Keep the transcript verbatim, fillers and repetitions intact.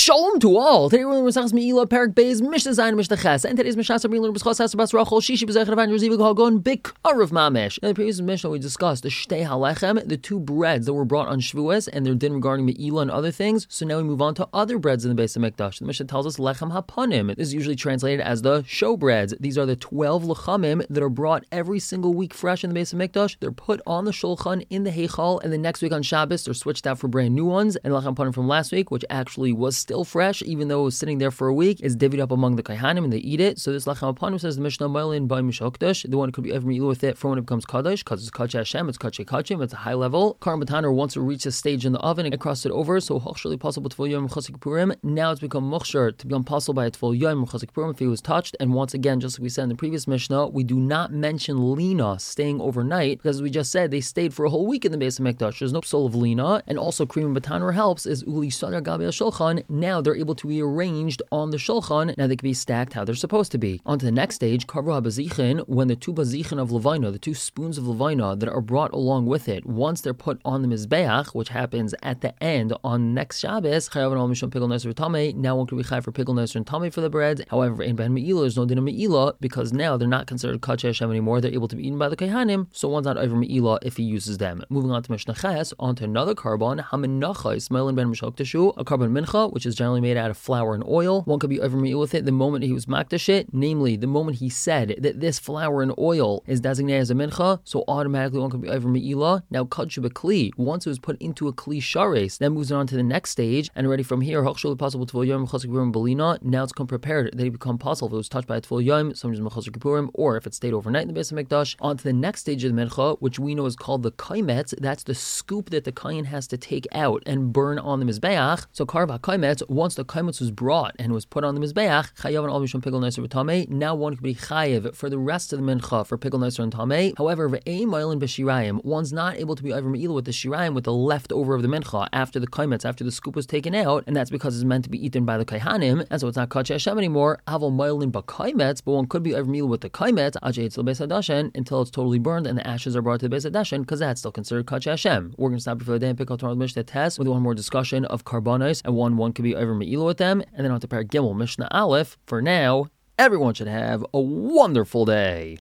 Shalom to all. Today we're learning Masechus Meila, Perek Beis, Mishnah Zayin, Mishnah Ches, and today's Mishnah we're learning B'schos Hasabas Rachel Shishi B'zeichen Avan Yerzivik Hagon B'Karav Mamesh. In the previous Mishnah we discussed the Shtei Halechem, the two breads that were brought on Shavuos, and their din regarding Meila and other things. So now we move on to other breads in the Beis Hamikdash. The Mishnah tells us Lechem Hapanim. This is usually translated as the show breads. These are the twelve lechamim that are brought every single week fresh in the Beis Hamikdash. They're put on the shulchan in the Heichal, and the next week on Shabbos they're switched out for brand new ones. And Lechem Hapanim from last week, which actually was still fresh, even though it was sitting there for a week, is divvied up among the Kaihanim and they eat it. So this Lechem Hapanim says the Mishnah Mailin by Mishokdash, the one could be ever meal with it for when it becomes Kaddish, because it's Kadshe Hashem, it's Kadshe Kachim, it's a high level. Karam Bataner wants to reach a stage in the oven and cross it over, so Hochshali possible to Yom Chasik Purim. Now it's become Mukhshar to become possible by a Tfil Yom Chasik Purim if he was touched. And once again, just like we said in the previous Mishnah, we do not mention Lina staying overnight, because as we just said, they stayed for a whole week in the Beis Hamikdash. There's no soul of Lina, and also Karim Bataner helps is Uli Sadar Gabi Shulchan. Now they're able to be arranged on the shulchan. Now they can be stacked how they're supposed to be. On to the next stage, Karva HaBazichin, when the two bazichin of Levina, the two spoons of Levina that are brought along with it, once they're put on the Mizbeach, which happens at the end on next Shabbos, Chayav and Al Mishon Pigel Neser Tameh, now one can be Chayav for Pigel Neser and Tameh for the bread. However, in Ben Me'ila, there's no din of Me'ila, because now they're not considered Kadshe Hashem anymore. They're able to be eaten by the Kaihanim, so one's not over Me'ila if he uses them. Moving on to Mishnah Ches, on to another carbon, Haminacha, Ismail Ben Mishok Teshu, a carbon mincha, which is generally made out of flour and oil. One could be over Me'ila with it the moment he was makdash it, namely the moment he said that this flour and oil is designated as a mincha, so automatically one could be over Me'ila. Now Kadshu B'Kli, once it was put into a Kli Shares, then moves on to the next stage, and already from here, Hochshul possible to Yom Chasik Purim Belina, now it's become prepared that he become possible if it was touched by a Tfil Yom, sometimes Chasik Purim, or if it stayed overnight in the Beis Hamikdash. On to the next stage of the mincha, which we know is called the kaimetz. That's the scoop that the kain has to take out and burn on the mizbeach. So karva kaimetz, once the kaimetz was brought and was put on the mizbeach, chayav and al mishum pigel neser v'tamei. Now one could be chayav for the rest of the mincha for pigel neser and tamei. However, ve'ei mailin b'shirayim, one's not able to be over me'ila with the shirayim, with the leftover of the mincha after the kaimetz, after the scoop was taken out, and that's because it's meant to be eaten by the kaihanim, and so it's not kadshe Hashem anymore. Aval mailin b'kaimetz, but one could be over me'ila with the kaimetz ajay tzil beis hadashen, until it's totally burned and the ashes are brought to the beis hadashen, because that's still considered kadshe Hashem. We're going to stop here for the day and pick up tomorrow's Mishnah Tes with one more discussion of karbanos, and one one could be over me'ila with them, and then on to Perek Gimel Mishnah Aleph. For now, everyone should have a wonderful day.